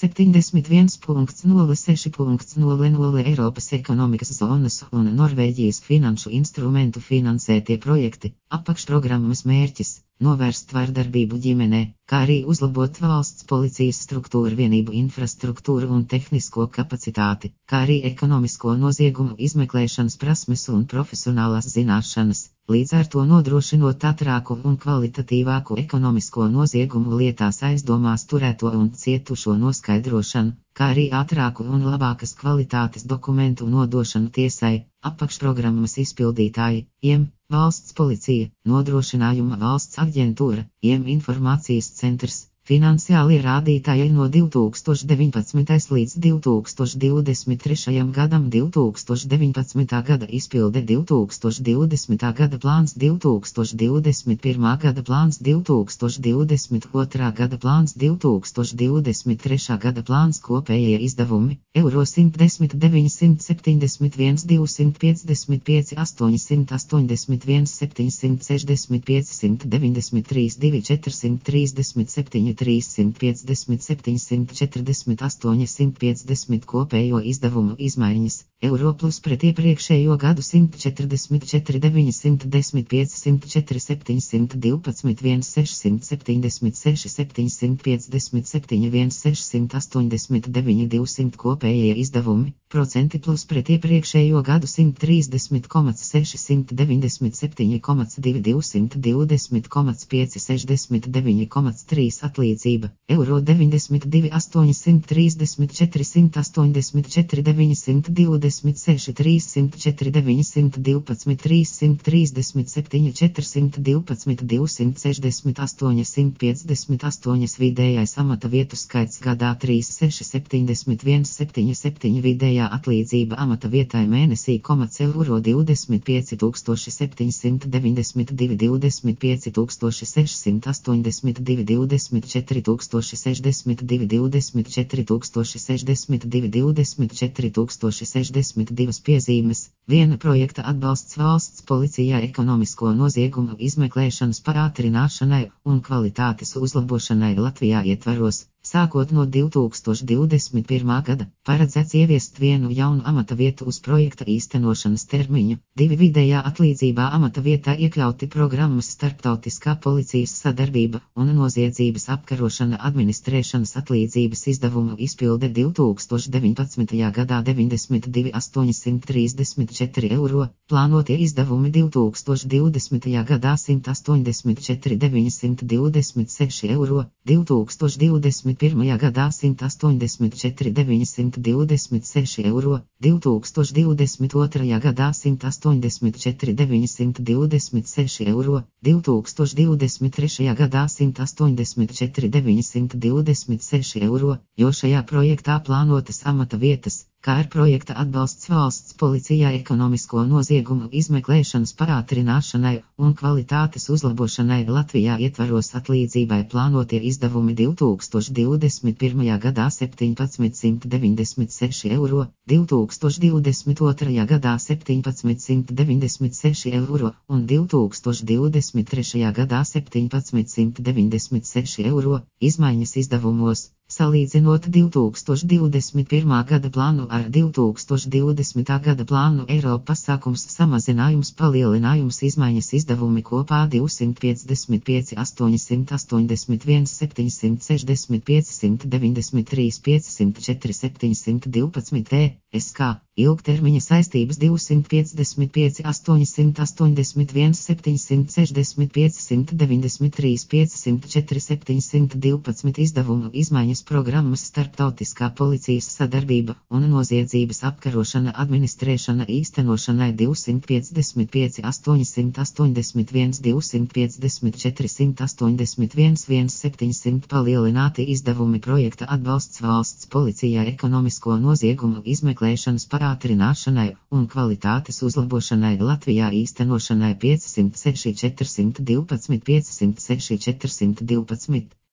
71.06.00 Eiropas ekonomikas zonas un Norvēģijas finanšu instrumentu finansētie projekti, apakšprogrammas mērķis – novērst vardarbību ģimenē, kā arī uzlabot valsts policijas struktūru vienību infrastruktūru un tehnisko kapacitāti, kā arī ekonomisko noziegumu izmeklēšanas prasmes un profesionālās zināšanas, līdz ar to nodrošinot ātrāku un kvalitatīvāku ekonomisko noziegumu lietās aizdomās turēto un cietušo noskaidrošanu, kā arī ātrāku un labākas kvalitātes dokumentu nodošanu tiesai, apakšprogrammas izpildītāji, valsts policija, nodrošinājuma valsts aģentūra, informācijas centrs. Finansiālie rādītāji no 2019. līdz 2023. gadam 2019. gada izpilde 2020. gada plāns 2021. gada plāns 2022. gada plāns 2023. gada plāns kopējie izdevumi eiro 110 971 255 881 765 193 2 437 350 740 850 kopējo izdevumu izmaiņas, eiro plus pret iepriekšējo gadu 144 910 504 712 1676 757 1689 200 kopējie izdevumi, procenti plus pret iepriekšējo gadu 130,6 197,2 220,5 69,3 atlīdzība, eiro 92 834 184 926 304 912 337 412 268 158 vidējais amata vietu skaits gadā 3671 77 vidējā atlīdzība amata vietai mēnesī, eiro 25 792 25 682 24 062 24 062 24 062 piezīmes, viena projekta atbalsts valsts policijā ekonomisko noziegumu izmeklēšanas pātrināšanai un kvalitātes uzlabošanai Latvijā ietvaros. Sākot no 2021. gada, paredzēts ieviest vienu jaunu amata vietu uz projekta īstenošanas termiņu, 2 vidējā atlīdzībā amata vietā iekļauti programmas starptautiskā policijas sadarbība un noziedzības apkarošana administrēšanas atlīdzības izdevumu izpilde 2019. gadā 92 834 eiro, plānotie izdevumi 2020. gadā 184 926 eiro, 2021. gadā 184 926 eiro, 2022. gadā 184 926 eiro, 2023. gadā 184 926 eiro, jo šajā projektā plānotas amata vietas, kā ar projekta atbalsts valsts policijā ekonomisko noziegumu izmeklēšanas pātrināšanai un kvalitātes uzlabošanai Latvijā ietvaros atlīdzībai plānotie izdevumi 2021. gadā 1796 eiro, 2022. gadā 1796 eiro un 2023. gadā 1796 eiro, izmaiņas izdevumos. Salīdzinot 2021. gada plānu ar 2020. gada plānu, eiro pasākums samazinājums palielinājums izmaiņas izdevumi kopā 255 881 765 193 504 712 SK, ilgtermiņa saistības 255 881 765 193 504 712 izdevumu izmaiņas programmas starptautiskā policijas sadarbība un noziedzības apkarošana administrēšana īstenošanai 255 881 254 181 700 palielināti izdevumi projekta atbalsts valsts policijā ekonomisko noziegumu izmeklēšanas pātrināšanai un kvalitātes uzlabošanai Latvijā īstenošanai 506 412 506 412.